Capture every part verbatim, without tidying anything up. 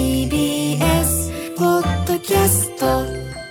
ービーエス ポッドキャスト。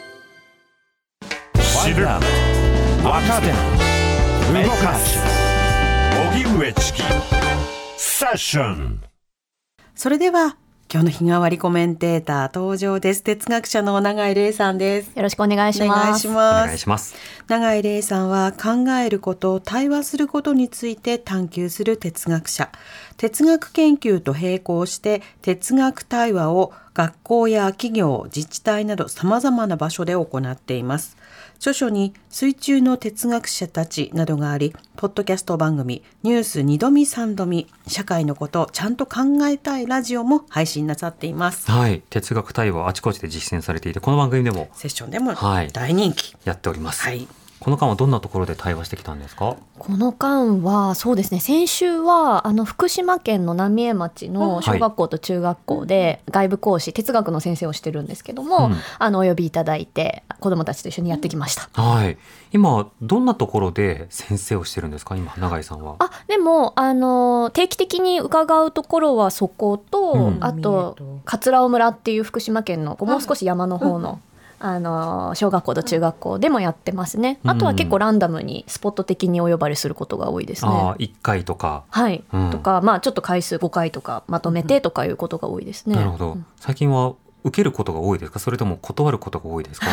知る、若手、動かす、荻上チキセッション。 それでは今日の日替わりコメンテーター登場です。哲学者の永井玲さんです。 よろしくお願いします。 お願いします。 お願いします。 永井玲さんは考えること、対話することについて探求する哲学者。哲学研究と並行して哲学対話を学校や企業、自治体など様々な場所で行っています。著書に水中の哲学者たちなどがあり、ポッドキャスト番組ニュースにどみさんどみ、社会のことをちゃんと考えたいラジオも配信なさっています。 はい、哲学対話あちこちで実践されていて、この番組でもセッションでもはい大人気、 やっております。 はい、 この間はどんなところで対話してきたんですか？ この間はそうですね、先週はあの福島県の浪江町の小学校と中学校で外部講師、哲学の先生をしてるんですけども、うん、あのお呼びいただいて子どもたちと一緒にやってきました。 はい、今どんなところで先生をしてるんですか？今永井さんは。 あ、でもあの定期的に伺うところはそこと、うん、あと桂尾村っていう福島県のもう少し山の方の、うんあの小学校と中学校でもやってますね。あとは結構ランダムにスポット的にお呼ばれすることが多いですね。 あ、いっかいとか、 はい、 うん、 とか、まあ、ちょっと回数ごかいとかまとめてとかいうことが多いですね。 なるほど、うん、最近は受けることが多いですか？それとも断ることが多いですか？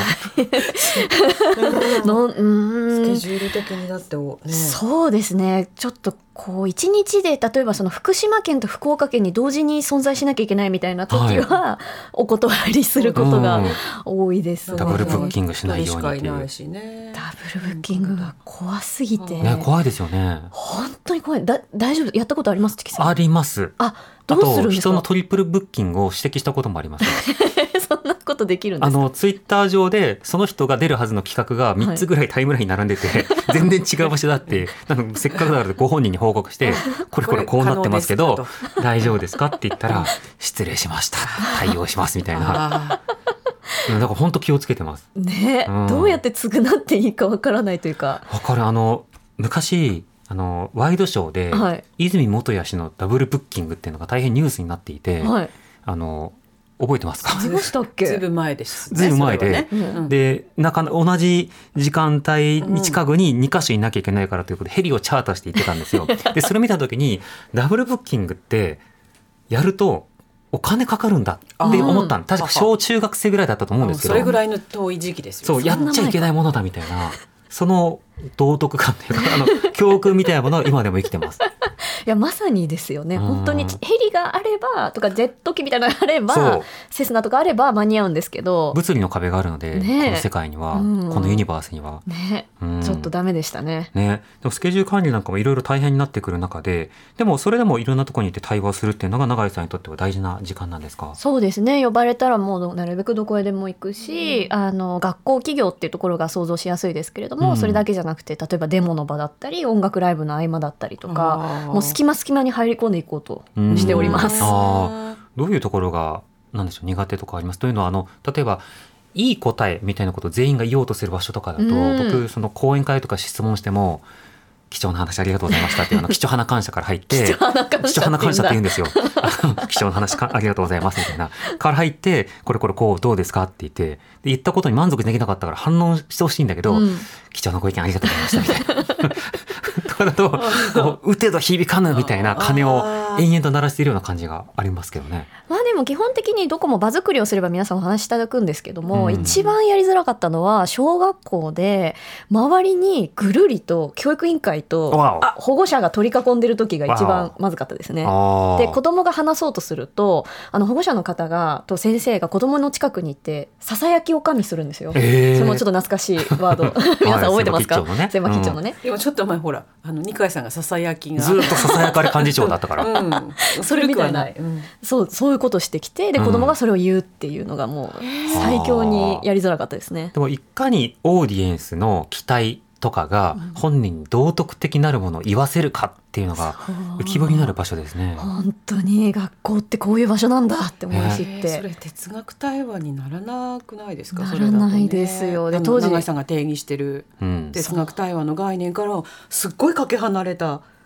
のうんスケジュール的にだって、ね、 そうですね、ちょっとこういちにちで例えばその福島県と福岡県に同時に存在しなきゃいけないみたいな時はお断りすることが多いですね。 ダブルブッキングしないようにっていう。 ダブルブッキングが怖すぎて、 ね、怖いですよね。 本当に怖い。だ大丈夫？やったことあります？ あります。 あ、どうするんですか？ あと人のトリプルブッキングを指摘したこともあります。 そんなことできるんですか？ あのツイッター上でその人が出るはずの企画がみっつぐらいタイムラインに並んでて、はい、全然違う場所だってなんかせっかくだからご本人に報告してこれこれこうなってますけど大丈夫ですかって言ったら失礼しました、対応しますみたいな。だから本当気をつけてますね、うん、どうやって償っていいかわからないというか。 わかる。あの昔あのワイドショーで、はい、泉元彌氏のダブルブッキングっていうのが大変ニュースになっていて、はい、あの覚えてますか？ ずいぶん前ですね。 ずいぶん前で、ね、うん、でなか同じ時間帯に近くににか所いなきゃいけないからということでヘリをチャーターして行ってたんですよ。でそれ見た時にダブルブッキングってやるとお金かかるんだって思ったの。確か小中学生ぐらいだったと思うんですけど、 それぐらいの遠い時期ですよ。 そうやっちゃいけないものだみたいな、その道徳感というかあの教訓みたいなものは今でも生きてます。 いやまさにですよね。本当にヘリがあればとかジェット機みたいなのがあればセスナとかあれば間に合うんですけど、 物理の壁があるので、ね、この世界には、うん、このユニバースには、 ねうん、ちょっとダメでしたね。 ね、でもスケジュール管理なんかもいろいろ大変になってくる中で、でもそれでもいろんなところに行って対話するっていうのが永井さんにとっては大事な時間なんですか？ そうですね、呼ばれたらもうなるべくどこへでも行くし、うん、あの学校企業っていうところが想像しやすいですけれども、うん、それだけじゃなくて例えばデモの場だったり音楽ライブの合間だったりとか、もう隙間隙間に入り込んでいこうとしております。 あ、どういうところがなんでしょう、苦手とかあります？というのはあの例えばいい答えみたいなことを全員が言おうとする場所とかだと、僕その講演会とか質問しても貴重な話ありがとうございましたっていうあの貴重な感謝から入って貴重な感謝って言うんですよ。貴重な話かありがとうございますみたいなから入って、これこれこうどうですかって言って、で言ったことに満足できなかったから反応してほしいんだけど、うん、貴重なご意見ありがとうございましたみたいなとかだとこう打てど響かぬみたいな鐘を延々と鳴らしているような感じがありますけどね。 まあでも基本的にどこも場作りをすれば皆さんお話しいただくんですけども、うん、一番やりづらかったのは小学校で周りにぐるりと教育委員会と保護者が取り囲んでる時が一番まずかったですね。で子供が話そうとするとあの保護者の方がと先生が子供の近くに行ってささやきおかみするんですよ。それもちょっと懐かしいワード皆さん覚えてますか？千葉吉兆のね、 うん、でもちょっと前ほらあの二階さんがささやきがずっとささやかれ幹事長だったから、 うん、それみたいな、うん、そう、そういうことしてきて、で子供がそれを言うっていうのがもう最強にやりづらかったですね。 でもいかにオーディエンスの期待とかが本人に道徳的なるものを言わせるかっていうのが浮き彫りになる場所ですね。 本当に学校ってこういう場所なんだって思い知って、 それ哲学対話にならなくないですか？ ならないですよ。 で当時永井さんが定義してる哲学対話の概念からすっごいかけ離れた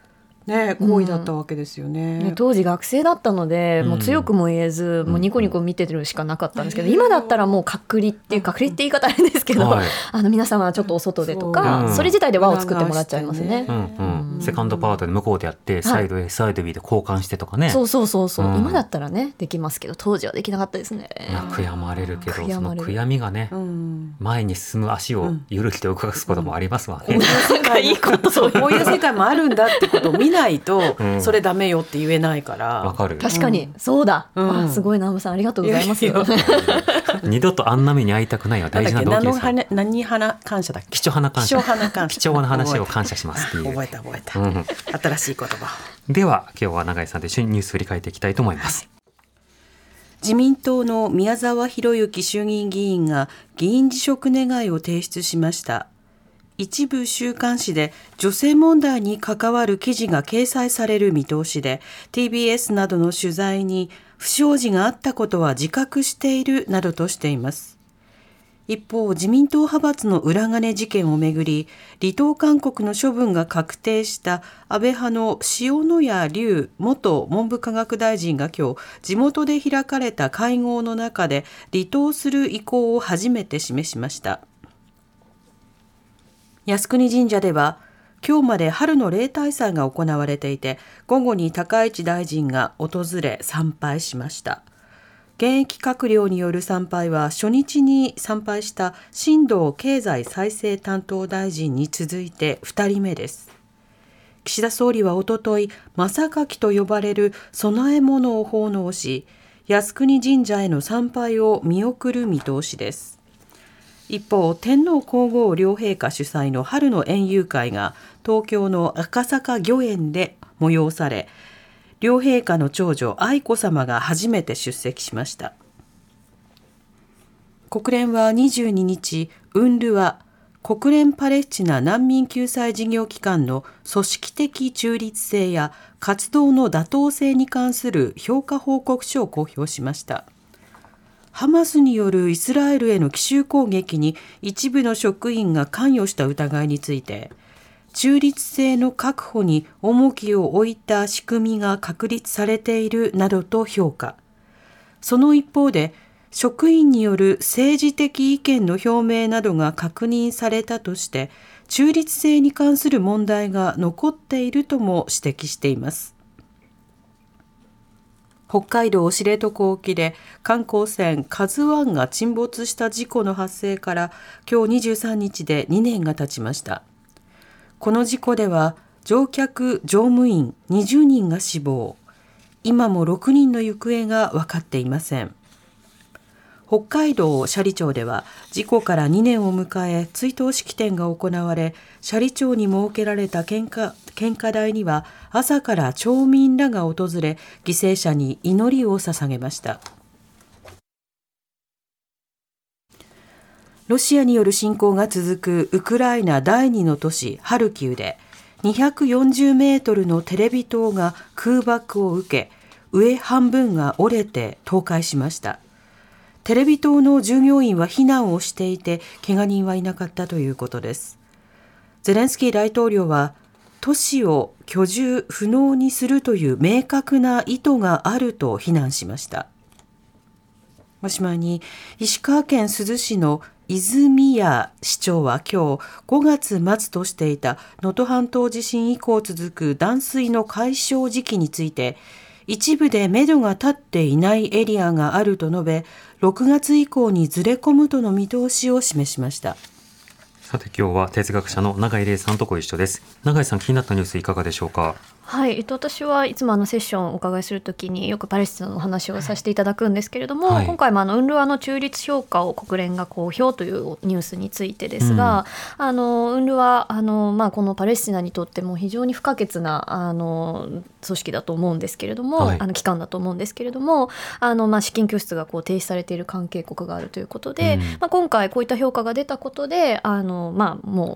ね、行為だったわけですよね。 うん、ね、当時学生だったので、 うん、 もう強くも言えず、もうニコニコ見てるしかなかったんですけど、うん、今だったらもう隔離っていう、隔離って言い方あれですけど、はい、あの皆様はちょっとお外でとか、そ, それ自体で輪を作ってもらっちゃいますね。 うんうんうん、セカンドパートで向こうでやって、サイド A、サイド B で交換してとかね。 そうそうそうそう、うん、今だったらねできますけど、当時はできなかったですね。 いや、悔やまれるけど、その悔やみがね、うん、前に進む足をゆるりと動かすこともありますわね。 こういう世界、いいことそうこういう世界もあるんだってことを見ないと、うん、それダメよって言えないから。 わかる。 確かに、うん、そうだ、うん、あ、すごい南部さんありがとうございます。 二度とあんな目に遭いたくないは大事な動機ですから。 何花感謝だっけ。 貴重花感謝。 貴重花感謝。 貴重な話を感謝しますっていう。 覚えた覚えた、うん、新しい言葉。 では今日は永井さんと一緒にニュース振り返っていきたいと思います。 自民党の宮沢博之衆議院議員が議員辞職願を提出しました。一部週刊誌で女性問題に関わる記事が掲載される見通しで、 ティービーエス などの取材に不祥事があったことは自覚しているなどとしています。一方、自民党派閥の裏金事件をめぐり、離党勧告の処分が確定した安倍派の塩谷立元文部科学大臣が今日、地元で開かれた会合の中で離党する意向を初めて示しました。靖国神社では今日まで春の例大祭が行われていて、午後に高市大臣が訪れ参拝しました。現役閣僚による参拝は初日に参拝した新藤経済再生担当大臣に続いてふたりめです。岸田総理はおととい、真榊と呼ばれる供え物を奉納し、靖国神社への参拝を見送る見通しです。一方、天皇皇后両陛下主催の春の園遊会が東京の赤坂御苑で催され、両陛下の長女愛子さまが初めて出席しました。国連はにじゅうににち、ウンルワ、国連パレスチナ難民救済事業機関の組織的中立性や活動の妥当性に関する評価報告書を公表しました。ハマスによるイスラエルへの奇襲攻撃に一部の職員が関与した疑いについて、中立性の確保に重きを置いた仕組みが確立されているなどと評価。その一方で、職員による政治的意見の表明などが確認されたとして、中立性に関する問題が残っているとも指摘しています。北海道知床沖で観光船カズワンが沈没した事故の発生から今日にじゅうさんにちでにねんが経ちました。この事故では乗客乗務員にじゅうにんが死亡、今もろくにんの行方が分かっていません。北海道斜里町では事故からにねんを迎え追悼式典が行われ、斜里町に設けられた献花、献花台には朝から町民らが訪れ、犠牲者に祈りを捧げました。ロシアによる侵攻が続くウクライナ第二の都市ハルキウでにひゃくよんじゅうメートルのテレビ塔が空爆を受け、上半分が折れて倒壊しました。テレビ塔の従業員は避難をしていて、怪我人はいなかったということです。ゼレンスキー大統領は、都市を居住不能にするという明確な意図があると非難しました。おしまいに、石川県珠洲市の泉谷市長は今日ごがつ末としていた能登半島地震以降続く断水の解消時期について、一部で目処が立っていないエリアがあると述べ、ろくがつ以降にずれ込むとの見通しを示しました。 さて今日は哲学者の永井玲さんとご一緒です。永井さん、気になったニュースいかがでしょうか。 はい、えっと、私はいつもあのセッションをお伺いするときによくパレスチナの話をさせていただくんですけれども、はい、今回もあのウンルワの中立評価を国連が公表というニュースについてですが、うん、あのウンルワあの、まあ、このパレスチナにとっても非常に不可欠なあの組織だと思うんですけれども、はい、あの機関だと思うんですけれども、あの、まあ、資金拠出がこう停止されている関係国があるということで、うん、まあ、今回こういった評価が出たことであの、まあ、もう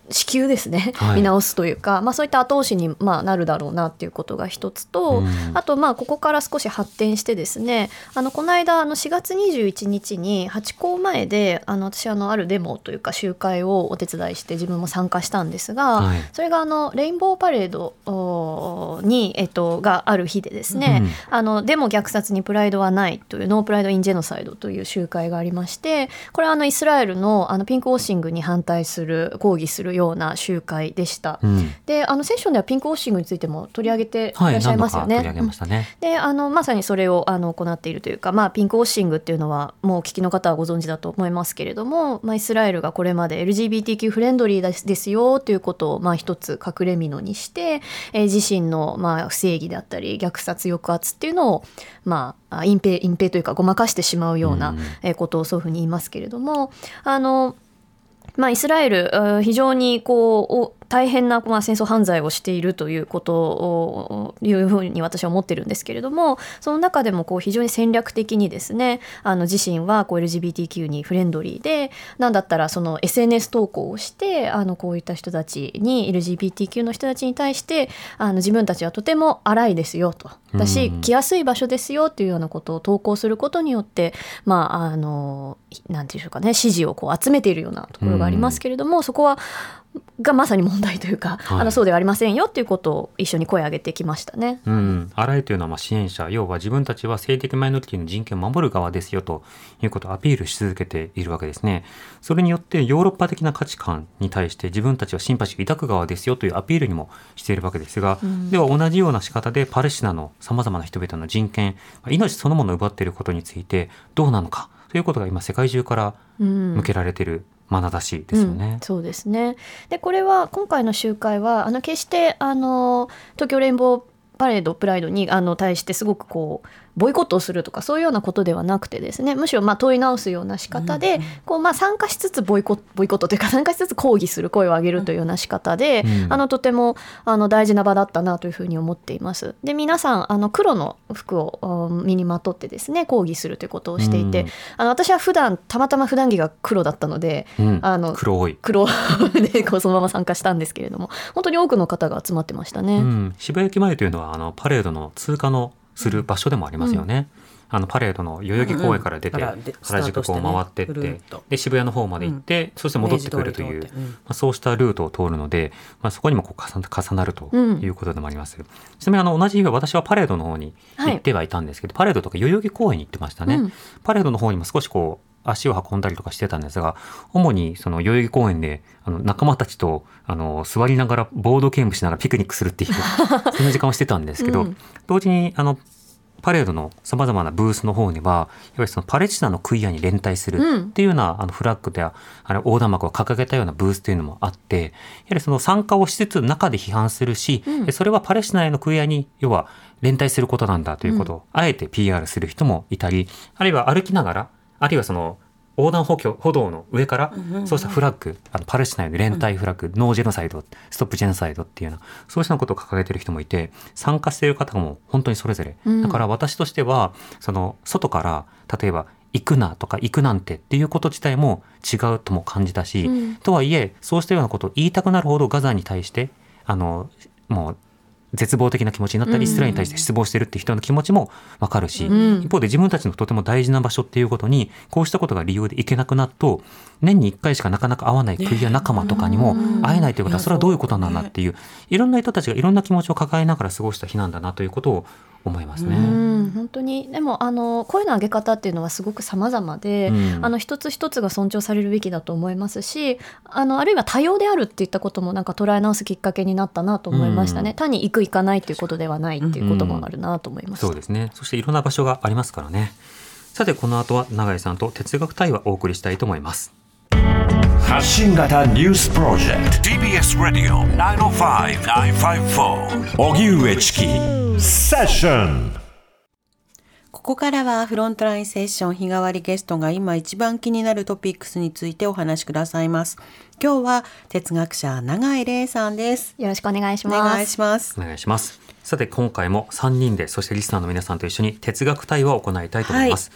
至急ですね、 はい、 見直すというか、まあ、そういった後押しにまあなるだろうなっていうことが一つと、うん、あとまあここから少し発展してですね、あのこの間あのしがつにじゅういちにちにハチ公前であの私あのあるデモというか集会をお手伝いして自分も参加したんですが、はい、それがあのレインボーパレードに、えっと、がある日でですね、うん、あのデモ虐殺にプライドはないというノープライドインジェノサイドという集会がありまして、これはあのイスラエル の, あのピンクウォッシングに反対する抗議するような集会でした、うん、であのセッションではピンクウォッシングについても取り上げていらっしゃいますよね、はい、何度か取り上げましたね。であのまさにそれをあの行っているというか、まあ、ピンクウォッシングっていうのはもうお聞きの方はご存知だと思いますけれども、まあ、イスラエルがこれまで エルジービーティーキュー フレンドリーです、ですよということをまあ一つ隠れ蓑にして、えー、自身のまあ不正義であったり虐殺抑圧っていうのをまあ隠蔽隠蔽というかごまかしてしまうようなことをそういうふうに言いますけれども、あのまあ、イスラエル非常にこう大変な、まあ、戦争犯罪をしているということをいうふうに私は思ってるんですけれども、その中でもこう非常に戦略的にですね、あの自身はこう エルジービーティーキュー にフレンドリーで、なんだったらその エスエヌエス 投稿をしてあのこういった人たちに エルジービーティーキュー の人たちに対してあの自分たちはとても荒いですよと、だし来やすい場所ですよというようなことを投稿することによって、まああのなんていうんでしょうかね、支持をこう集めているようなところがありますけれども、そこはがまさに問題というか、はい、あのそうではありませんよということを一緒に声を上げてきましたね。 うん、荒いというのはまあ支援者、要は自分たちは性的マイノリティの人権を守る側ですよということをアピールし続けているわけですね。それによってヨーロッパ的な価値観に対して自分たちはシンパシーを抱く側ですよというアピールにもしているわけですが、うん、では同じような仕方でパレスチナのさまざまな人々の人権、命そのものを奪っていることについてどうなのかということが今世界中から向けられている、うん眼差しですよね。 うん、そうですね。でこれは今回の集会はあの決してあの東京レインボーパレードプライドにあの対してすごくこうボイコットをするとかそういうようなことではなくてですね、むしろまあ問い直すような仕方で、うんうん、こうまあ参加しつつボイコ、ボイコットというか参加しつつ抗議する声を上げるというような仕方で、うん、あのとてもあの大事な場だったなというふうに思っています。で皆さんあの黒の服を身にまとってですね抗議するということをしていて、うん、あの私は普段たまたま普段着が黒だったので、うん、あの黒い黒でこうそのまま参加したんですけれども、本当に多くの方が集まってましたね。 うん、渋谷駅前というのはあのパレードの通過のする場所でもありますよね。うん、あのパレードの代々木公園から出て、うんうん、原宿を回ってって、で渋谷の方まで行って、うん、そして戻ってくるという、うんまあ、そうしたルートを通るので、まあ、そこにもこう重なるということでもあります。うん、ちなみにあの同じ日は私はパレードの方に行ってはいたんですけど、はい、パレードとか代々木公園に行ってましたね。うん、パレードの方にも少しこう足を運んだりとかしてたんですが、主にその代々木公園であの仲間たちとあの座りながらボードゲームしながらピクニックするっていうそんな時間をしてたんですけど、うん、同時にあのパレードのさまざまなブースの方にはやはりそのパレスチナのクイアに連帯するっていうような、うん、あのフラッグであの横断幕を掲げたようなブースというのもあって、やはりその参加をしつつ中で批判するし、うん、それはパレスチナへのクイアに要は連帯することなんだということを、うん、あえて ピーアール する人もいたり、あるいは歩きながら、あるいはその横断歩道の上からそうしたフラッグ、あのパレスチナへの連帯フラッグ、うん、ノージェノサイド、ストップジェノサイドっていうようなそうしたことを掲げている人もいて、参加している方も本当にそれぞれ、うん、だから私としてはその外から例えば行くなとか行くなんてっていうこと自体も違うとも感じたし、うん、とはいえそうしたようなことを言いたくなるほどガザに対してあのもう絶望的な気持ちになったり、イスラエルに対して失望しているっていう人の気持ちも分かるし、うん、一方で自分たちのとても大事な場所っていうことにこうしたことが理由で行けなくなると、年にいっかいしかなかなか会わないクイア仲間とかにも会えないということはそれはどういうことなんだっていう、いろんな人たちがいろんな気持ちを抱えながら過ごした日なんだなということを思いますね。 うん本当にでもあの声の上げ方っていうのはすごく様々で、うん、あの一つ一つが尊重されるべきだと思いますし、あのあるいは多様であるっていったこともなんか捉え直すきっかけになったなと思いましたね。うん、単に行く行かないということではないっていうこともあるなと思いました。 うん、そうですね。そしていろんな場所がありますからね。さてこの後は永井さんと哲学対話をお送りしたいと思います。 発信型ニュースプロジェクト ティービーエス ラディオ きゅうまるご きゅうごよん荻上チキセッション。 ここからはフロントラインセッション、日替わりゲストが今一番気になるトピックスについてお話しくださいます。今日は哲学者永井玲さんです。 よろしくお願いします。 お願いします。 お願いします。さて今回もさんにんで、そしてリスナーの皆さんと一緒に哲学対話を行いたいと思います。はい、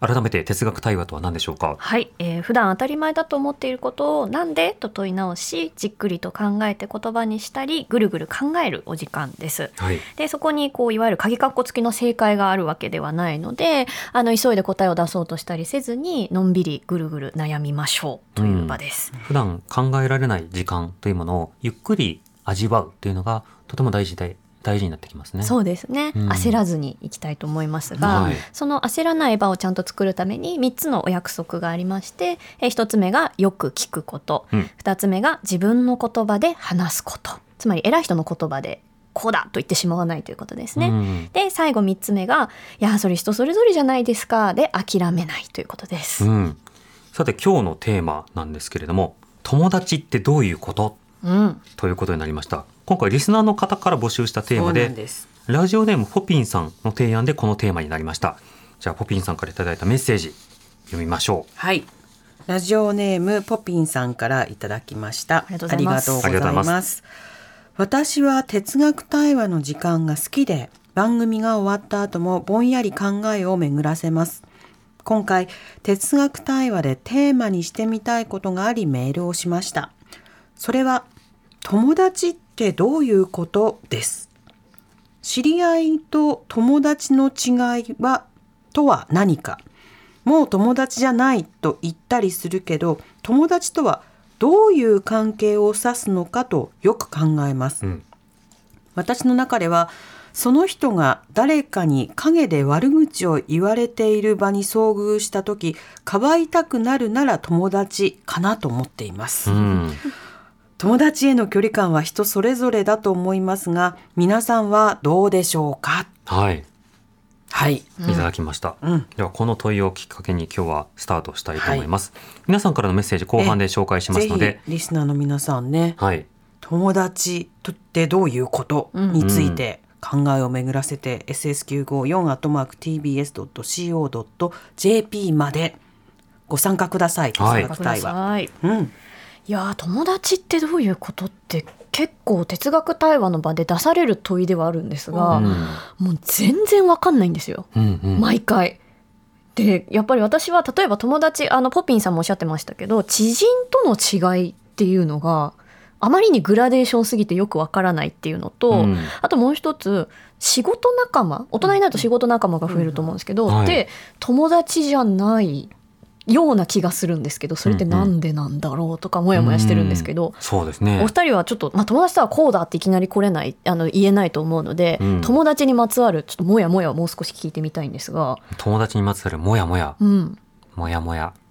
改めて哲学対話とは何でしょうか。 はい、えー、普段当たり前だと思っていることをなんでと問い直し、じっくりと考えて言葉にしたりぐるぐる考えるお時間です。 はい、 でそこにこういわゆる鍵括弧付きの正解があるわけではないので、あの急いで答えを出そうとしたりせずにのんびりぐるぐる悩みましょうという場です、 うん、普段考えられない時間というものをゆっくり味わうというのがとても大事で大事になってきますね。 そうですね、うん、焦らずにいきたいと思いますが、はい、その焦らない場をちゃんと作るためにみっつのお約束がありまして、えひとつめがよく聞くこと、うん、ふたつめが自分の言葉で話すこと、つまり偉い人の言葉でこうだと言ってしまわないということですね、うん、で最後みっつめがいやそれ人それぞれじゃないですかで諦めないということです、うん、 さて今日のテーマなんですけれども、友達ってどういうこと、うん、ということになりました。今回リスナーの方から募集したテーマ で, でラジオネームポピンさんの提案でこのテーマになりました。じゃあポピンさんからいただいたメッセージ読みましょう。 はい、ラジオネームポピンさんからいただきました。ありがとうございます。ありがとうございます。私は哲学対話の時間が好きで、番組が終わった後もぼんやり考えを巡らせます。今回哲学対話でテーマにしてみたいことがありメールをしました。それは友達ってどういうことです。知り合いと友達の違いはとは何か。もう友達じゃないと言ったりするけど、友達とはどういう関係を指すのかとよく考えます、うん、私の中ではその人が誰かに陰で悪口を言われている場に遭遇したとき、かばいたくなるなら友達かなと思っています、うん、友達への距離感は人それぞれだと思いますが、皆さんはどうでしょうか。 はいはい、 いただきました、うん、ではこの問いをきっかけに今日はスタートしたいと思います、はい、皆さんからのメッセージ後半で紹介しますので、 ぜひリスナーの皆さんね、はい、友達ってどういうことについて考えを巡らせて、うん、エスエスきゅうごよん アットマーク ティービーエス ドット シーオー ドット ジェーピー までご参加ください。哲学対話、はい、うん、 いや友達ってどういうことって結構哲学対話の場で出される問いではあるんですが、うん、もう全然わかんないんですよ、うんうん、毎回で。やっぱり私は例えば友達、あのポピンさんもおっしゃってましたけど、知人との違いっていうのがあまりにグラデーションすぎてよくわからないっていうのと、うん、あともう一つ仕事仲間、大人になると仕事仲間が増えると思うんですけど、うんうん、で友達じゃないような気がするんですけど、それってなんでなんだろうとかもやもやしてるんですけど、うんうん、 そうですね、 お二人はちょっと、まあ、友達とはこうだっていきなり来れない、あの言えないと思うので、うん、友達にまつわるちょっともやもやをもう少し聞いてみたいんですが。 友達にまつわるもやもや、うん、もやもや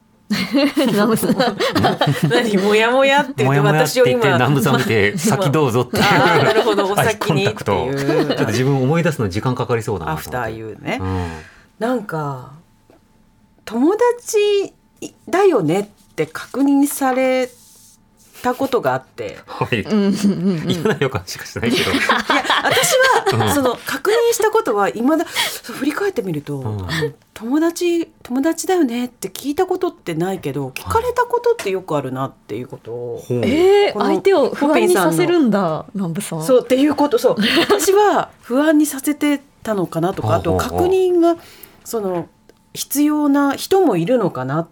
何もやもやって言って私よりも南部さん見て先どうぞっていうあなるほど、お先にっていうちょっと自分思い出すの時間かかりそうだなアフターユーね、うん、なんか友達だよねって確認されたことがあって、 はい、嫌な予感しかしないけどいや私はその確認したことは未だ振り返ってみると、うん、友達友達だよねって聞いたことってないけど、聞かれたことってよくあるなっていうことを、はい、 えー、相手を不安にさせるんだ南部さん。 そうっていうこと、そう私は不安にさせてたのかなとか、あと確認がその必要な人もいるのかな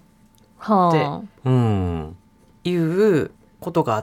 っていうことがあって、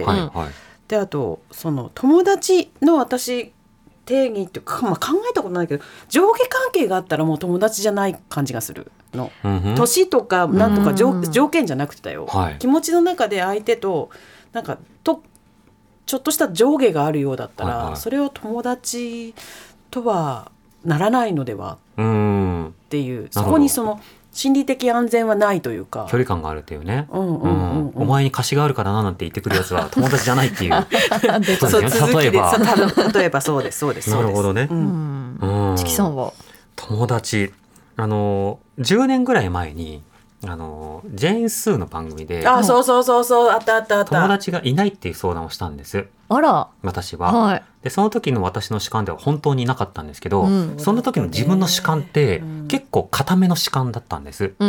はいはい、であとその友達の私定義っていうか、まあ、考えたことないけど上下関係があったらもう友達じゃない感じがするの、うん、年とかなんとか 条,、うん、条件じゃなくてだよ、はい、気持ちの中で相手となんかとちょっとした上下があるようだったら、はいはい、それを友達とはならないのではっていう、そこにその心理的安全はないというか距離感があるっていうね、うんうんうんうん、お前に貸しがあるからななんて言ってくるやつは友達じゃないっていうそう例えば例えばそうですそうですなるほどね、 うんうん、チキさんは友達あのじゅうねんぐらい前にあのジェーンスーの番組であそうそうそうそうあったあったあった友達がいないっていう相談をしたんです。 あら私は、 はい、 でその時の私の主観では本当になかったんですけど、うん、その時の自分の主観って結構固めの主観だったんです、うん、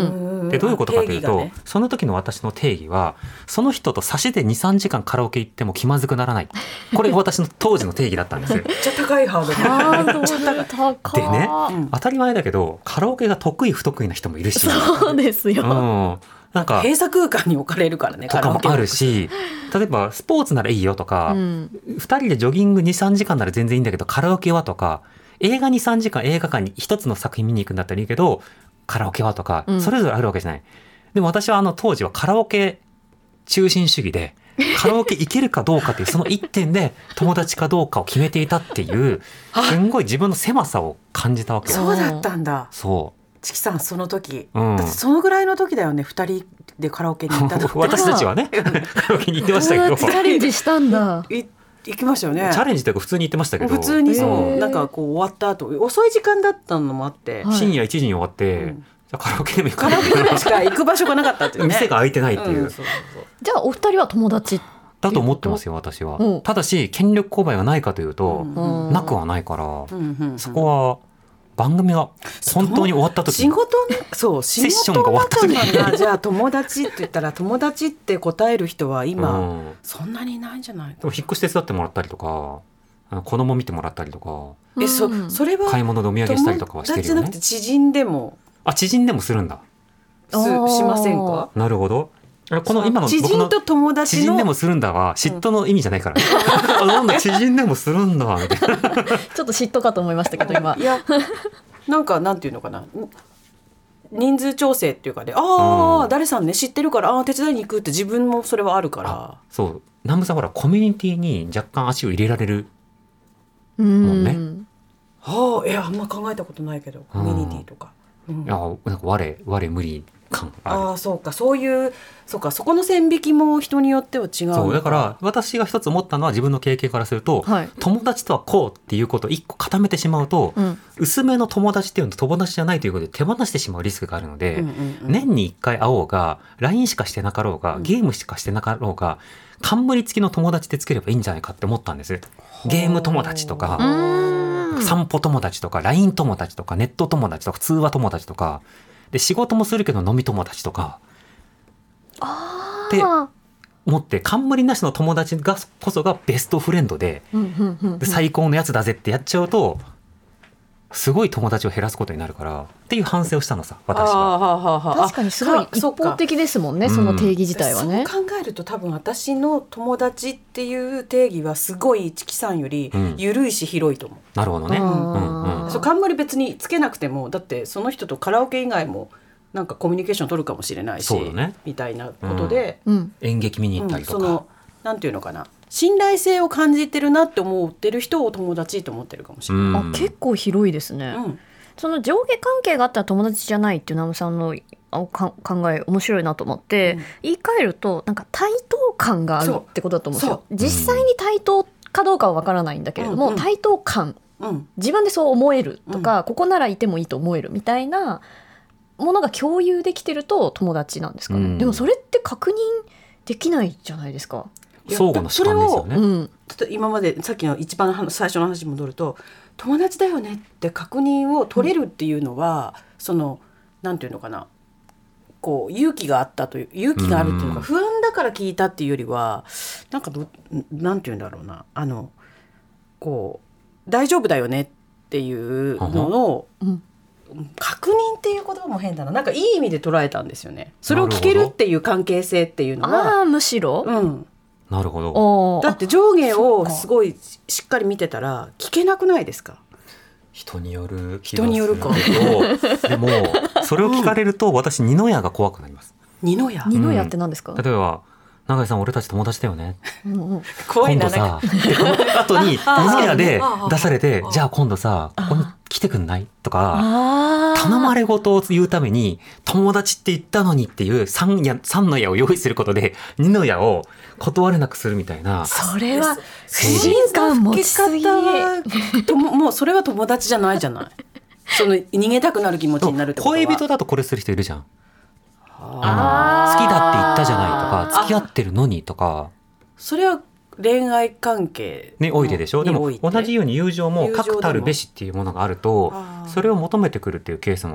でどういうことかというと、 ね、 その時の私の定義はその人と差しで にさんじかんカラオケ行っても気まずくならない、これが私の当時の定義だったんです。めっちゃ高いハードルハードル高いでね、 うん、 当たり前だけどカラオケが得意不得意な人もいるし、 そうですよ、 うんなんか閉鎖空間に置かれるからね、 とかもあるし、例えばスポーツならいいよとか、うん、ふたりでジョギング にさんじかんなら全然いいんだけどカラオケはとか、映画 にさんじかん映画館に一つの作品見に行くんだったらいいけどカラオケはとか、それぞれあるわけじゃない、うん、でも私はあの当時はカラオケ中心主義でカラオケ行けるかどうかっていうその一点で友達かどうかを決めていたっていうすんごい自分の狭さを感じたわけよ。 そうだったんだ。 そうチキさんその時、 うん、 だってそのぐらいの時だよね、ふたりでカラオケに行った時私たちはねカラオケに行ってましたけど、 チャレンジしたんだ。 い行きましたよね。 チャレンジというか普通に行ってましたけど、 普通にそうなんかこう終わった後遅い時間だったのもあって、 はい、深夜いちじに終わって、うん、じゃカラオケでも行くカラオケでしか行く場所がなかったっていうね店が開いてないっていう、うん、そうそうそうじゃあお二人は友達だと思ってますよ私は、うん、ただし権力勾配がないかというと、 うん、 なくはないから、うんうんうん、 そこは番組が本当に終わった時仕事そうセッションが終わった時にじゃあ友達って言ったら友達って答える人は今、うん、そんなにいないんじゃないか。 でも引っ越し手伝ってもらったりとか子供見てもらったりとか、 え そ, それは買い物でお土産したりとかはしてるよね。 友達じゃなくて知人でもあ知人でもするんだすしませんか。 なるほど。この今の知人と友達の知人でもするんだは嫉妬の意味じゃないから、うん、あなんだ知人でもするんだみたいなちょっと嫉妬かと思いましたけど今いやなんかなんていうのかな人数調整っていうかで、ああ、うん、誰さんね知ってるからあ手伝いに行くって自分もそれはあるから。 そう南部さんほらコミュニティに若干足を入れられるもんね。 はあ、いやあんま考えたことないけどコミュニティとか、 うん、いやなんか我我無理感ある。 ああそうかそういうそうかそこの線引きも人によっては違う。 そうだから私が一つ思ったのは自分の経験からすると、はい、友達とはこうっていうことを一個固めてしまうと、うん、薄めの友達っていうのと友達じゃないということで手放してしまうリスクがあるので、うんうんうん、年にいっかい会おうが ライン しかしてなかろうが、うん、ゲームしかしてなかろうが冠付きの友達でつければいいんじゃないかって思ったんです。ゲーム友達とか散歩友達とか ライン 友達とかネット友達とか通話友達とかで仕事もするけど飲み友達とかって思って冠なしの友達がこそがベストフレンド で,、うんうんうんうん、で最高のやつだぜってやっちゃうとすごい友達を減らすことになるからっていう反省をしたのさ私は。 あははは確かにすごい一方的ですもんね そ, その定義自体はね、 うん、そう考えると多分私の友達っていう定義はすごいチキさんより緩いし広いと思う、 うん、なるほどね、うんうん、そう冠別につけなくてもだってその人とカラオケ以外もなんかコミュニケーション取るかもしれないし、そうだね、みたいなことで、 うん、演劇見に行ったりとか、 うん、そのなんていうのかな信頼性を感じてるなって思ってる人を友達と思ってるかもしれない、うん、 あ結構広いですね、うん、その上下関係があったら友達じゃないっていうナムさんの考え面白いなと思って、うん、言い換えるとなんか対等感があるってことだと思うんですよ。実際に対等かどうかは分からないんだけれども、うんうん、対等感、うん、自分でそう思えるとか、うん、ここならいてもいいと思えるみたいなものが共有できてると友達なんですかね、うん、でもそれって確認できないじゃないですか。 相互の主観ですよね。うん、 今までさっきの一番最初の話に戻ると友達だよねって確認を取れるっていうのは、うん、そのなんていうのかなこう勇気があったという勇気があるっていうのが不安だから聞いたっていうよりはなんかどなんていうんだろうなあのこう大丈夫だよねっていうのを、うん、確認っていう言葉も変だななんかいい意味で捉えたんですよね。それを聞けるっていう関係性っていうのはあむしろ、 うんなるほど。 だって上下をすごいしっかり見てたら聞けなくないですか。 人による気がするけどでもそれを聞かれると私二の矢が怖くなります。 二の矢、 二の矢って何ですか。 例えば永井さん俺たち友達だよね、 うんうん、怖いな。 今度さこの後に二の矢で出されてじゃあ今度さここに来てくんないとか頼まれ事を言うために友達って言ったのにっていう三矢三の矢を用意することで二の矢を断れなくするみたいな。 それは不信感持ちすぎともうそれは友達じゃないじゃないその逃げたくなる気持ちになるってことは。 恋人だとこれする人いるじゃん。あ好きだって言ったじゃないとか付き合ってるのにとか。 それは恋愛関係においてでしょ。でも同じように友情も確たるべしっていうものがあるとそれを求めてくるっていうケースも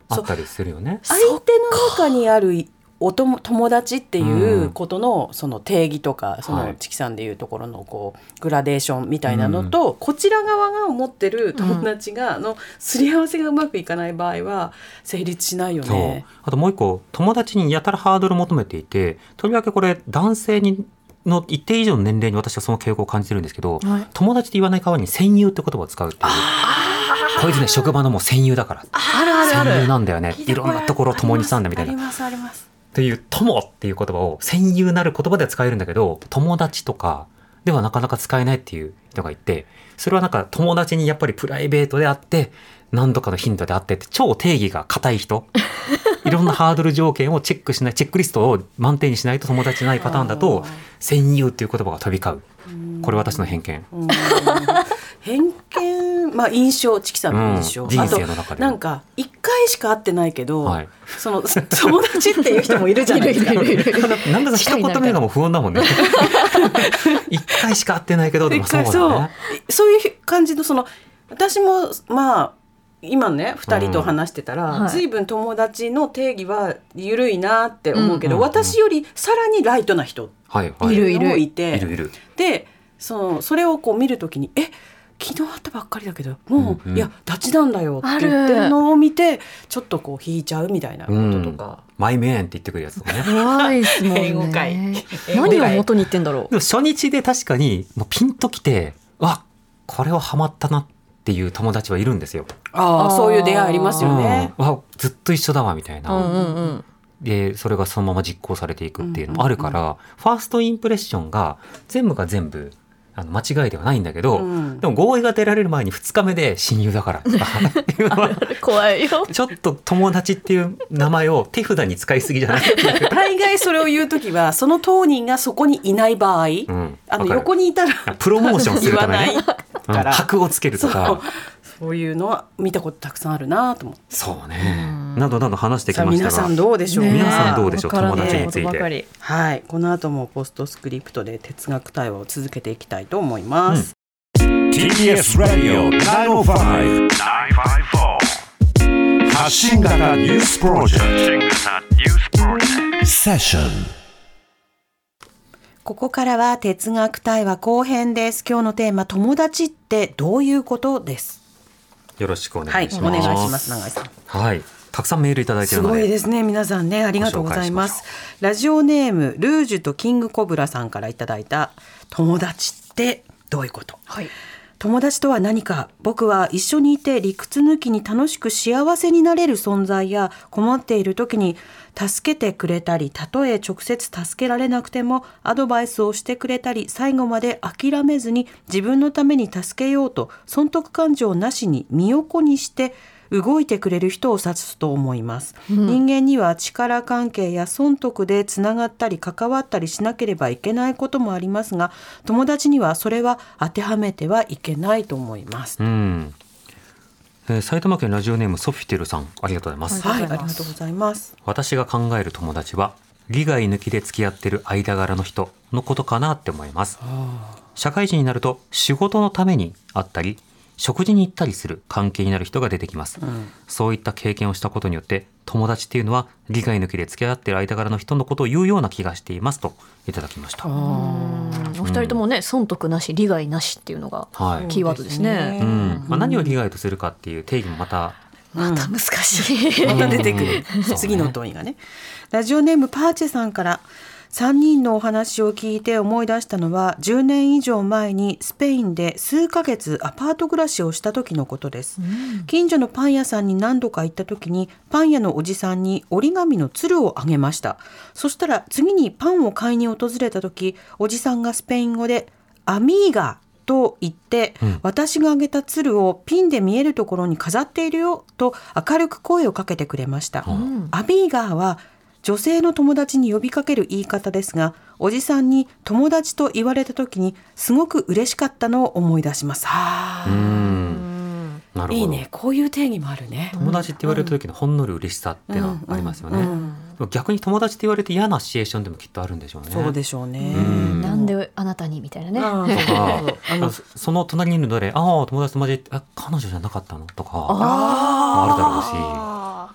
あったりするよね。 相手の中にあるおとも友達っていうことのその定義とか、そのチキさんでいうところのこうグラデーションみたいなのと、こちら側が思ってる友達がのすり合わせがうまくいかない場合は成立しないよね。 そう。あともう一個、友達にやたらハードルを求めていて、とりわけこれ男性にの一定以上の年齢に私はその傾向を感じてるんですけど、はい、友達って言わない代わりに戦友って言葉を使うっていう。こいつね、職場のもう戦友だから。 あるあるある。 戦友なんだよね。いろんなところを共にしたんだみたいな。 ありますあります。 という友っていう言葉を戦友なる言葉では使えるんだけど、友達とかではなかなか使えないっていう人がいて、それはなんか友達にやっぱりプライベートであって何度かの頻度であってって超定義が硬い人いろんなハードル条件をチェックしない、チェックリストを満点にしないと友達じゃないパターンだと戦友っていう言葉が飛び交う。これ私の偏見。 偏見、まあ印象、チキさんの印象、うん、 人生の中でなんか一回しか会ってないけど、はい、その友達っていう人もいるじゃないですか。 なんだか一言目がもう不穏だもんね。一回しか会ってないけど、でもそうだね。そう、 そういう感じの、その私もまあ今ねふたりと話してたら、うん、随分友達の定義は緩いなって思うけど、うんうんうん、私よりさらにライトな人いるいるいて、いるいるで、そのそれをこう見るときに、え昨日会ったばっかりだけどもう、うんうん、いやダチなんだよって言ってるのを見てちょっとこう引いちゃうみたいなこととか、うん、 マイメーンって言ってくるやつとかね。 怖いですもんね。何を元に言ってんだろう。 でも初日で確かにもうピンときて、わこれはハマったなっていう友達はいるんですよ。 ああ、そういう出会いありますよね。 うん、わずっと一緒だわみたいな、うんうんうん、でそれがそのまま実行されていくっていうのもあるから、うんうんうん、ファーストインプレッションが全部が全部あの間違いではないんだけど、うん、でも合意が出られる前にふつかめで親友だからっていうのは怖いよ。 ちょっと友達っていう名前を手札に使いすぎじゃない。 大概それを言うときはその当人がそこにいない場合、うん、あの横にいたらプロモーションするために、ね、箔をつけるとか、 そう、そういうのは見たことたくさんあるなと思って。 そうね、などなど話してきましたが、 皆さんどうでしょう、ね、 皆さんどうでしょう、友達について。 はい、この後もポストスクリプトで哲学対話を続けていきたいと思います、 うん、ティービーエス Radio きゅうまるご、きゅうまるご発信型ニュースプロジェクトセッション。 ここからは哲学対話後編です。今日のテーマ、友達ってどういうことです。 よろしくお願いします。 はい、お願いします。永井さん。 はい、たくさんメールいただいているので。 すごいですね、皆さんね、ありがとうございます。ラジオネームルージュとキングコブラさんからいただいた友達ってどういうこと。はい、友達とは何か。僕は一緒にいて理屈抜きに楽しく幸せになれる存在や、困っている時に助けてくれたり、たとえ直接助けられなくてもアドバイスをしてくれたり、最後まで諦めずに自分のために助けようと損得感情なしに身を粉にして動いてくれる人を指すと思います、うん、人間には力関係や損得でつながったり関わったりしなければいけないこともありますが、友達にはそれは当てはめてはいけないと思います、うん。 えー、埼玉県ラジオネームソフィテルさん、ありがとうございます。 はい、ありがとうございます。 私が考える友達は利害抜きで付き合ってる間柄の人のことかなって思います。社会人になると仕事のために会ったり食事に行ったりする関係になる人が出てきます、うん、そういった経験をしたことによって友達っていうのは利害抜きで付き合ってる間柄の人のことを言うような気がしていますといただきました。 お二人ともね、損得なし利害なしっていうのがキーワードですね、はい、 うん、まあ、何を利害とするかっていう定義もまたまた難しい、 また出てくる、うん、次の問いがね。ラジオネームパーチェさんから、さんにんのお話を聞いて思い出したのは、じゅうねん以上前にスペインで数ヶ月アパート暮らしをした時のことです、うん、近所のパン屋さんに何度か行った時にパン屋のおじさんに折り紙の鶴をあげました。そしたら次にパンを買いに訪れた時、おじさんがスペイン語でアミーガと言って、うん、私があげた鶴をピンで見えるところに飾っているよと明るく声をかけてくれました、うん、アミーガは女性の友達に呼びかける言い方ですが、おじさんに友達と言われた時にすごく嬉しかったのを思い出します。はー、うーん、なるほど。いいね、こういう定義もあるね。 友達って言われた時のほんのり嬉しさっていうのはありますよね、うんうんうん、逆に友達って言われて嫌なシチュエーションでもきっとあるんでしょうね。 そうでしょうね。 うん、 なんであなたにみたいなね、 とかあのその隣にいるので、ああ友達と交じって、あ彼女じゃなかったのとかああるだろうし、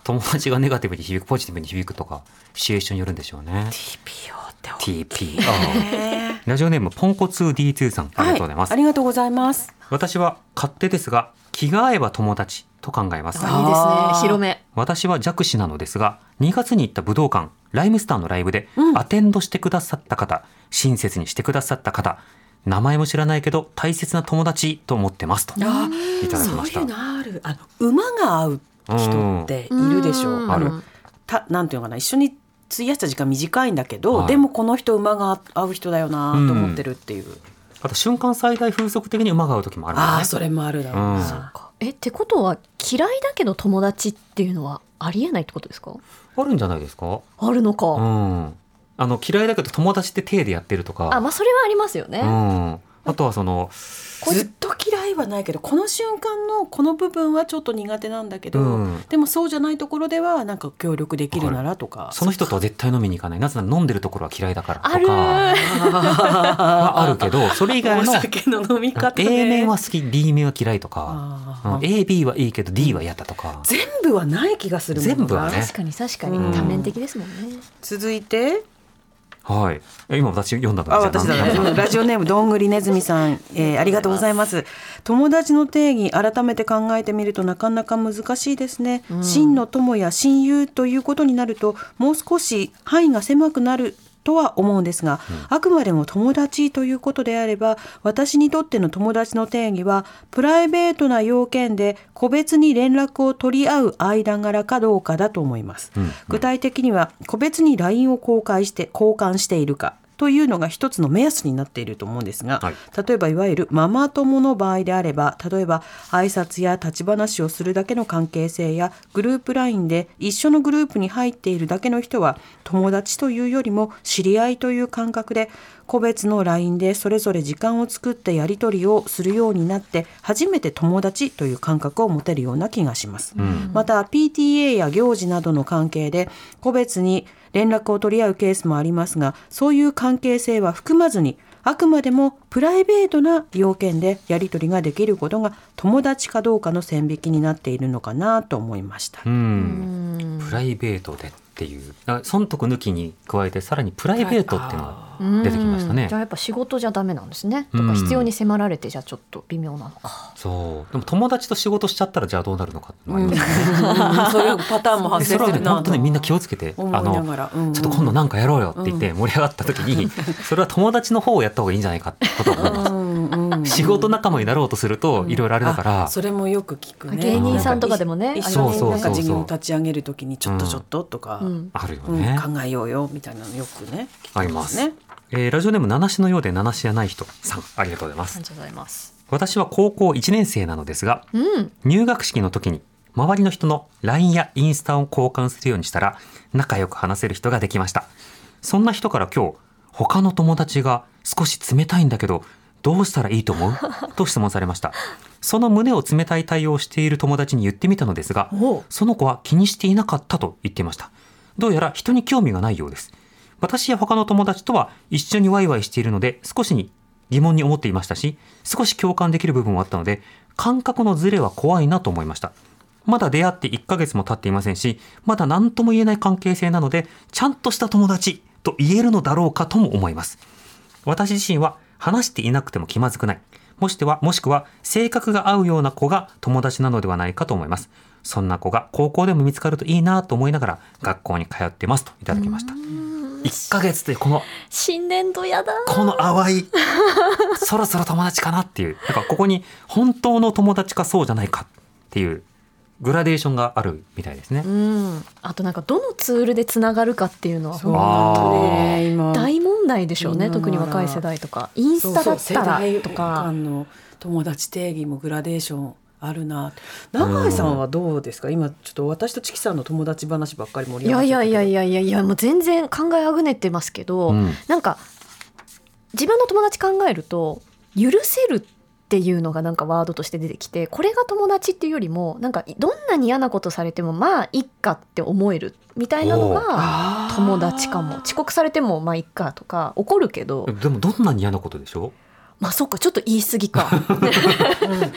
友達がネガティブに響くポジティブに響くとかシチュエーションによるんでしょうね。 ティーピーオー って大ティーきいピーオー ラジオネームポンコツーディーツー さん、ありがとうございます、 はい、ありがとうございます。 私は勝手ですが気が合えば友達と考えます。 あ、いいですあーね、広め。 私は弱視なのですが、にがつに行った武道館ライムスターのライブでうんアテンドしてくださった方、親切にしてくださった方、名前も知らないけど大切な友達と思ってますとあいただきました。 そういうのある。あの馬が合う人っているでしょう。 うんあるうんたなんていうのかな、一緒に費やした時間短いんだけど、 はいでもこの人馬が合う人だよなと思ってるっていう、 あと瞬間最大風速的に馬が合う時もあるもんね。 ああそれもあるだろううんな、 えってことは嫌いだけど友達っていうのはありえないってことですか？ あるんじゃないですか。 あるのか、 うん、あの嫌いだけど友達って手でやってるとか、 あ、まあそれはありますよね、 うん、あとはその、 ずっと嫌いはないけどこの瞬間のこの部分はちょっと苦手なんだけど、 うんでもそうじゃないところではなんか協力できるならとか、 その人とは絶対飲みに行かない、なぜなら飲んでるところは嫌いだからとかあるーはあるけど、それ以外おの酒の飲み方 A ね面は好き B 面は嫌いとか、 あーエービー はいいけど D は嫌だとか、 全部はない気がするもんな。 全部はね確かに確かに、 うん多面的ですもんね。 続いてはい、え今私読んだのあ私だねラジオネームどんぐりねずみさん、えーありがとうございます。友達の定義改めて考えてみるとなかなか難しいですね、 うん真の友や親友ということになるともう少し範囲が狭くなるとは思うんですが、あくまでも友達ということであれば私にとっての友達の定義はプライベートな要件で個別に連絡を取り合う間柄かどうかだと思います、 うんうん具体的には個別に ライン を公開して交換しているかというのが一つの目安になっていると思うんですが、 はい例えばいわゆるママ友の場合であれば例えば挨拶や立ち話をするだけの関係性やグループ ライン で一緒のグループに入っているだけの人は友達というよりも知り合いという感覚で個別の ライン でそれぞれ時間を作ってやり取りをするようになって初めて友達という感覚を持てるような気がします、 うんまた ピーティーエー や行事などの関係で個別に連絡を取り合うケースもありますがそういう関係性は含まずにあくまでもプライベートな要件でやり取りができることが友達かどうかの線引きになっているのかなと思いました、 うんうんプライベートでっていうだから損得抜きに加えてさらにプライベートっていうのが出てきましたねうんじゃあやっぱ仕事じゃダメなんですね、 うんとか必要に迫られてじゃあちょっと微妙なのか。 そうでも友達と仕事しちゃったらじゃあどうなるのかっていうのうんがありますね、 そういうパターンも発でそれはね生するな本当にみんな気をつけて思いなあのがら、うんうんちょっと今度なんかやろうよって言って盛り上がった時に、それは友達の方をやった方がいいんじゃないかってことは思います、 うんうんうん仕事仲間になろうとするといろいろあれだから、 あそれもよく聞くね。 芸人さんとかでもね一そうそうそうそう緒になんか事業を立ち上げるときにちょっとちょっととか、 うんあるようんね、 考えようよみたいなのよくね聞きありますね。 えーラジオネーム七しのようで七しやない人さん、ありがとうございます。 ありがとうございます。 私は高校いちねん生なのですが、 うん入学式の時に周りの人の ライン やインスタを交換するようにしたら仲良く話せる人ができました。そんな人から今日他の友達が少し冷たいんだけどどうしたらいいと思うと質問されました。その胸を冷たい対応をしている友達に言ってみたのですが、 おうその子は気にしていなかったと言っていました。どうやら人に興味がないようです。私や他の友達とは一緒にワイワイしているので少しに疑問に思っていましたし、少し共感できる部分もあったので感覚のズレは怖いなと思いました。まだ出会っていっかげつも経っていませんし、まだ何とも言えない関係性なのでちゃんとした友達と言えるのだろうかとも思います。私自身は話していなくても気まずくない、もしくはもしくは性格が合うような子が友達なのではないかと思います。そんな子が高校でも見つかるといいなと思いながら学校に通ってますといただきました。いっかげつでこの新年度やだ。 この淡いそろそろ友達かなっていう、だからここに本当の友達かそうじゃないかっていうグラデーションがあるみたいですね。 うんあとなんかどのツールでつながるかっていうのはそう本当にね今大問題でしょうね。 今の特に若い世代とかインスタだそうそうったら世代とか。 間の友達定義もグラデーションあるな。永井さんはどうですか。今ちょっと私とチキさんの友達話ばっかり盛りい上がっちゃったけど。 やいやいやいやいやいやもう全然考えあぐねてますけど、 うんなんか自分の友達考えると許せるっていうのがなんかワードとして出てきて、これが友達っていうよりもなんかどんなに嫌なことされてもまあいっかって思えるみたいなのがあー友達かも。遅刻されてもまあいっかとか怒るけど、 でもどんなに嫌なことでしょまあそっかちょっと言い過ぎか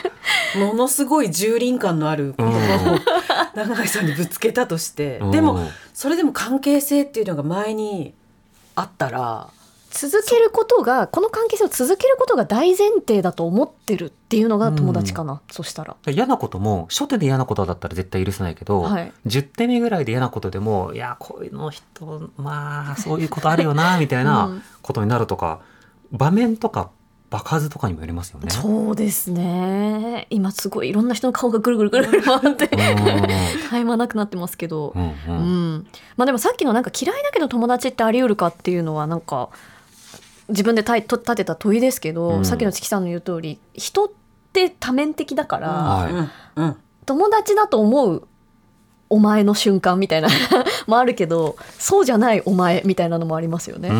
ものすごい重臨感のある言葉を永井さんにぶつけたとして、でもそれでも関係性っていうのが前にあったら続けることがこの関係性を続けることが大前提だと思ってるっていうのが友達かな、うん、そしたら嫌なことも初手で嫌なことだったら絶対許せないけど、はい、じゅってんめぐらいで嫌なことでもいやこういうの人まあそういうことあるよなみたいなことになるとか、うん、場面とか場数とかにもよりますよね。 そうですね。今すごいいろんな人の顔がぐるぐるぐるぐる回って絶え間なくなってますけど、うんうんうん、まあでもさっきのなんか嫌いだけど友達ってあり得るかっていうのはなんか自分で立てた問いですけど、うん、さっきのチキさんの言う通り人って多面的だから、うんうん、友達だと思うお前の瞬間みたいなもあるけどそうじゃないお前みたいなのもありますよね。 うん、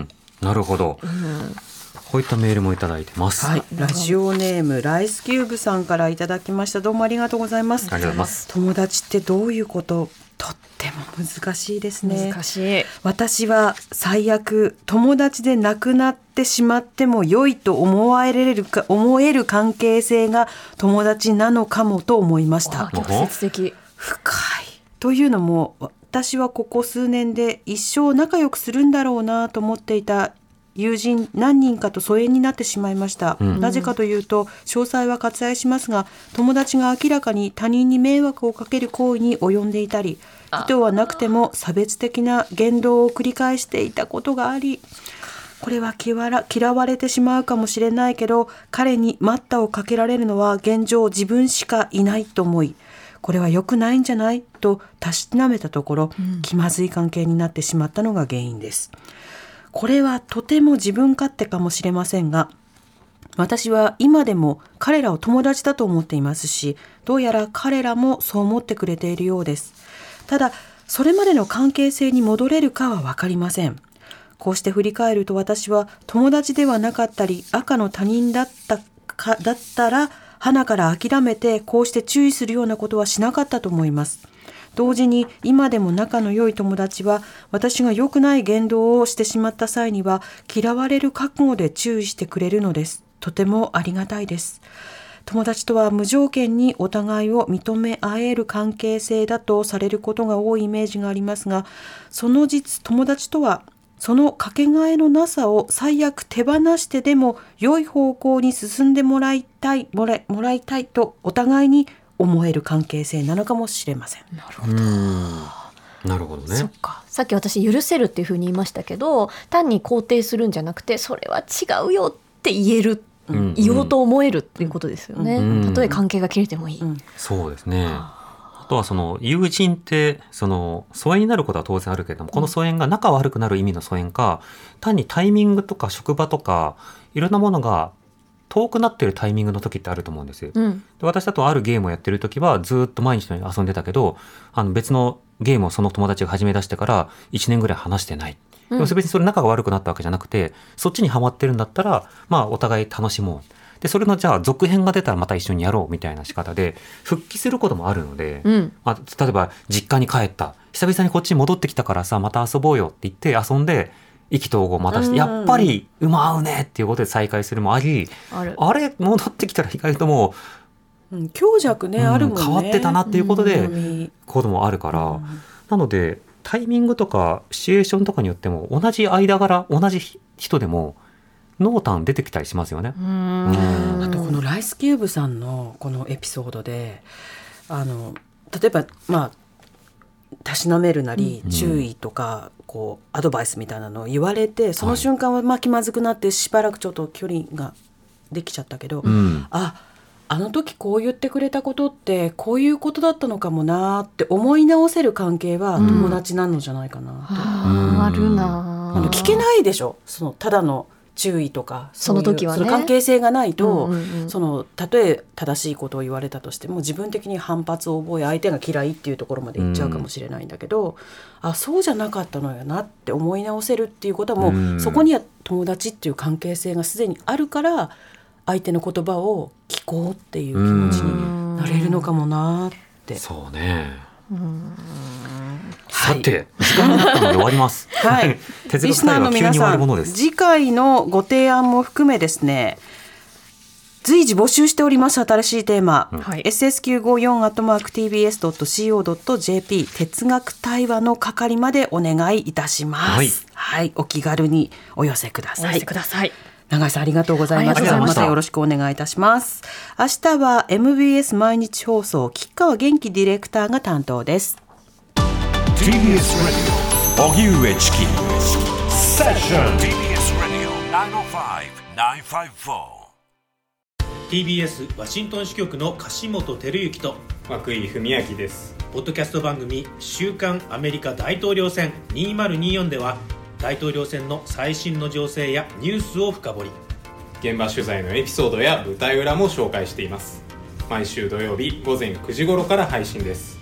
なるほど、うん、こういったメールもいただいてます、 はい、ラジオネームライスキューブさんからいただきました。どうもありがとうございます。 ありがとうございます。 友達ってどういうこと？とっても難しいですね。 難しい。 私は最悪友達でなくなってしまっても良いと思われるか思える関係性が友達なのかもと思いました。 逆説的。 深い。というのも私はここ数年で一生仲良くするんだろうなと思っていた友人何人かと疎遠になってしまいました、うん、なぜかというと詳細は割愛しますが友達が明らかに他人に迷惑をかける行為に及んでいたり意図はなくても差別的な言動を繰り返していたことがあり、これは嫌われてしまうかもしれないけど彼に待ったをかけられるのは現状自分しかいないと思い、これは良くないんじゃないとたしなめたところ、うん、気まずい関係になってしまったのが原因です。これはとても自分勝手かもしれませんが、私は今でも彼らを友達だと思っていますし、どうやら彼らもそう思ってくれているようです。ただそれまでの関係性に戻れるかは分かりません。こうして振り返ると私は友達ではなかったり赤の他人だったかだったら花から諦めてこうして注意するようなことはしなかったと思います。同時に今でも仲の良い友達は私が良くない言動をしてしまった際には嫌われる覚悟で注意してくれるのです。とてもありがたいです。友達とは無条件にお互いを認め合える関係性だとされることが多いイメージがありますが、その実友達とはそのかけがえのなさを最悪手放してでも良い方向に進んでもらいたいもらい、もらいたいとお互いに思える関係性なのかもしれません。 なるほど。 なるほどね。 そっか。さっき私許せるっていうふうに言いましたけど、単に肯定するんじゃなくてそれは違うよって言える、うん、言おうと思えるっていうことですよね、うん、たとえ関係が切れてもいい、うん、 そうですね。あとはその友人ってその疎遠になることは当然あるけれども、この疎遠が仲悪くなる意味の疎遠か、単にタイミングとか職場とかいろんなものが遠くなってるタイミングの時ってあると思うんですよ、うん、で私だとあるゲームをやってる時はずっと毎日のように遊んでたけど、あの別のゲームをその友達が始め出してからいちねんぐらい話してない、うん、でも別にそれ仲が悪くなったわけじゃなくて、そっちにハマってるんだったらまあお互い楽しもう、でそれのじゃあ続編が出たらまた一緒にやろうみたいな仕方で復帰することもあるので、うんまあ、例えば実家に帰った久々にこっちに戻ってきたからさまた遊ぼうよって言って遊んで意気投合またして、やっぱり馬合うねっていうことで再会するもあり、あれ、あれ戻ってきたら意外ともう、うん、強弱ね、うん、あるもんね、 変わってたなっていうことで、うん、こともあるから、うん、なのでタイミングとかシチュエーションとかによっても同じ間柄同じ人でも濃淡出てきたりしますよね。 うんうんあとこのライスキューブさんのこのエピソードであの例えばまあたしなめるなり注意とかこうアドバイスみたいなのを言われて、その瞬間はまあ気まずくなってしばらくちょっと距離ができちゃったけど、うん、ああの時こう言ってくれたことってこういうことだったのかもなって思い直せる関係は友達なのじゃないかなと、うん、 あ, あるなあの聞けないでしょ、そのただの注意とかその時はね、 その関係性がないと、うんうんうん、そのたとえ正しいことを言われたとしても自分的に反発を覚え相手が嫌いっていうところまでいっちゃうかもしれないんだけど、うん、あそうじゃなかったのよなって思い直せるっていうことはもう、うん、そこには友達っていう関係性がすでにあるから相手の言葉を聞こうっていう気持ちになれるのかもなって、 うん、そうね、うんさて、時間になったので終わります。 はい。 哲学会は急に終わるものです。 次回のご提案も含めですね、 随時募集しております。新しいテーマ、 はい、 エスエスきゅうごよん アットマーク ティービーエス ドット シーオー ドット ジェーピー 哲学対話の係までお願いいたします。はい、はい、お気軽にお寄せください。 お寄せください。 永井さんありがとうございました。またよろしくお願いいたします。明日は エムビーエス 毎日放送吉川元気ディレクターが担当です。 ティービーエス Radio 荻上チキセッション ティービーエス Radio きゅうまるご、きゅうごよんティービーエス ワシントン支局の樫本照之と涌井文明です。 ポッドキャスト番組週刊アメリカ大統領選にせんにじゅうよんでは大統領選の最新の情勢やニュースを深掘り、 現場取材のエピソードや舞台裏も紹介しています。毎週土曜日午前くじ頃から配信です。